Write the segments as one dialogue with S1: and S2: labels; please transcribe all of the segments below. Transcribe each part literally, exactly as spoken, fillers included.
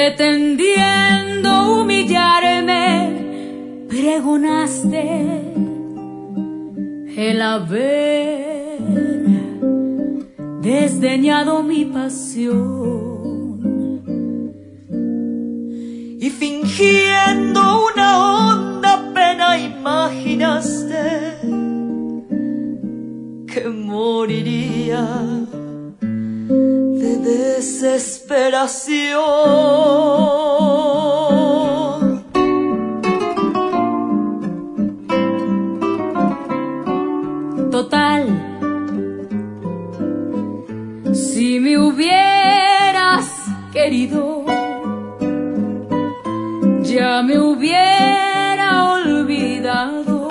S1: pretendiendo humillarme, pregonaste el haber desdeñado mi pasión.
S2: Y fingiendo una honda pena imaginaste que moriría de desesperación.
S1: Total, si me hubieras querido, ya me hubiera olvidado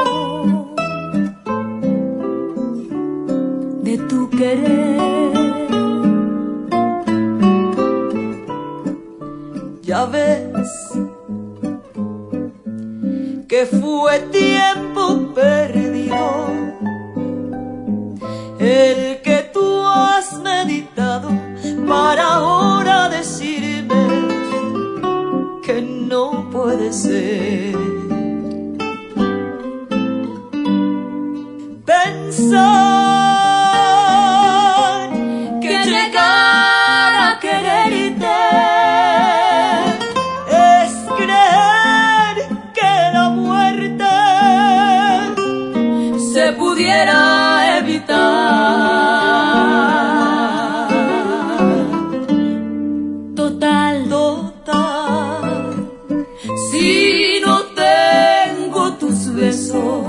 S1: de tu querer.
S2: Ya ves que fue tiempo perdido el que tú has meditado para ahora decirme que no puede ser. Pensar que llegar a quererte es creer que la muerte
S1: se pudiera evitar. Total,
S2: total,
S1: si no tengo tus besos,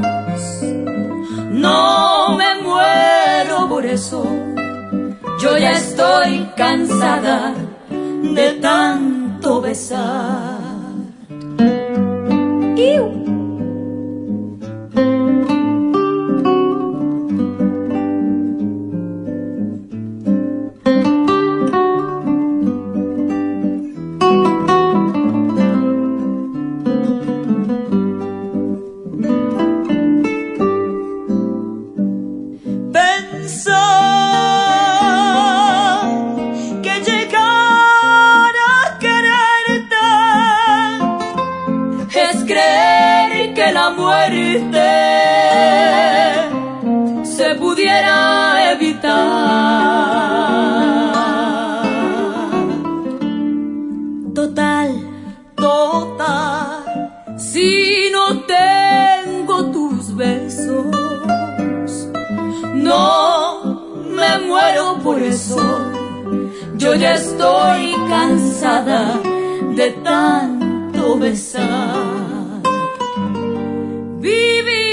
S1: no me muero por eso. Yo ya estoy cansada de tanto besar. ¡Iu! Creer que la muerte se pudiera evitar.
S2: Total, total,
S1: si no tengo tus besos, no me muero por eso. Yo ya estoy cansada de tanto besar. Vivir